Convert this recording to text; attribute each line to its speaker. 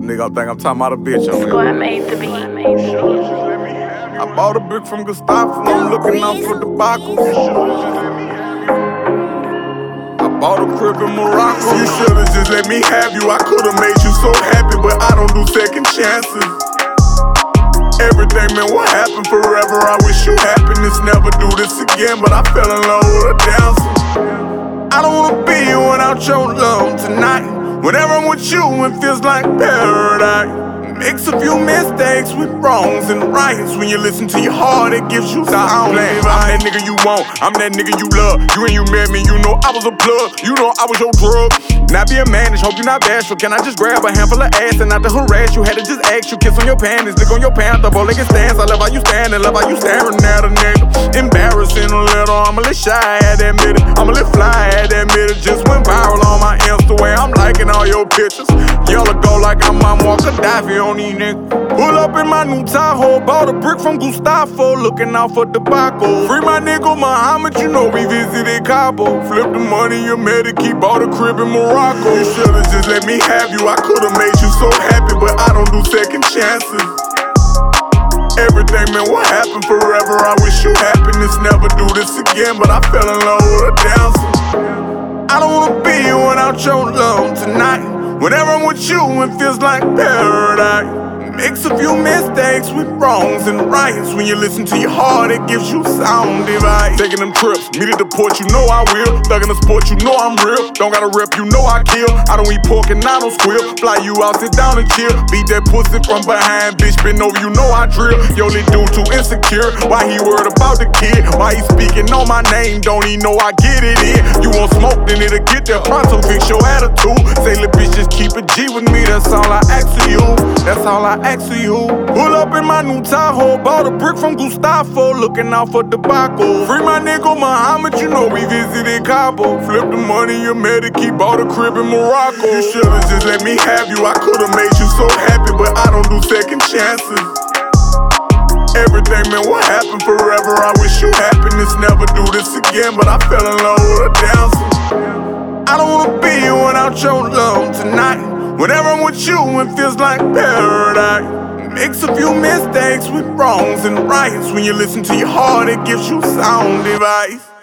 Speaker 1: Nigga, I think I'm talking about a bitch on
Speaker 2: Squad
Speaker 1: here.
Speaker 2: made the beat.
Speaker 1: I bought a brick from Gustavo, I'm looking out for debacles. I bought a crib in Morocco. You should've just let me have you. I could've made you so happy, but I don't do second chances. Everything meant what happened forever. I wish you happiness, never do this again, but I fell in love with a dancer. I don't wanna be here without your love tonight. Whenever I'm with you, it feels like paradise. Mix a few mistakes with wrongs and rights. When you listen to your heart, it gives you sound. I'm that nigga you want, I'm that nigga you love. You and you met me, you know I was a plug. You know I was your drug. Not be a man, just hope you're not bashful. Can I just grab a handful of ass and not to harass you? Had to just ask you, kiss on your panties, lick on your pants, the bow-legged stance. I love how you stand and love how you staring at a nigga. Embarrassing a little, I'm a little shy, I had to admit it. I'm a little fly, I had to admit it. Just went viral on my Insta way, I'm liking all your pictures. Yellow go like I'm Muammar Gaddafi on these niggas. Pull up in my new Tahoe, bought a brick from Gustavo, looking out for debacle. Free my nigga Muhammad, you know we visited Cabo. Flip the money, you met it, keep bought a crib in Morocco. You should've just let me have you, I could've made you so happy, but I don't do second chances. Everything meant what happened forever. I wish you happiness, never do this again, but I fell in love with a dancer. I don't wanna be here without your love tonight. Whenever I'm with you, it feels like paradise. Mix a few mistakes with wrongs and rights. When you listen to your heart, it gives you sound advice. Taking them trips, meet at the port, you know I will. Thugging the sport, you know I'm real. Don't gotta rep, you know I kill. I don't eat pork and I don't squeal. Fly you out, sit down and chill. Beat that pussy from behind, bitch, bend over, you know I drill. Yo, this dude too insecure. Why he worried about the kid? Why he speaking on my name? Don't he know I get it in? You want smoke, then it'll get there pronto. Fix your attitude. Say, little bitch, just keep it G with me. That's all I ask of you. That's all I ask of you. Pull up in my new Tahoe, bought a brick from Gustavo, looking out for debacle. Free my nigga Muhammad, you know we visited Cabo. Flip the money, you met it, keep bought a crib in Morocco. You should've just let me have you, I could've made you so happy, but I don't do second chances. Everything meant what happened forever. I wish you happiness, never do this again, but I fell in love with a dancer. I don't wanna be here without your love tonight. Whenever I'm with you, it feels like paradise. Mix a few mistakes with wrongs and rights. When you listen to your heart, it gives you sound advice.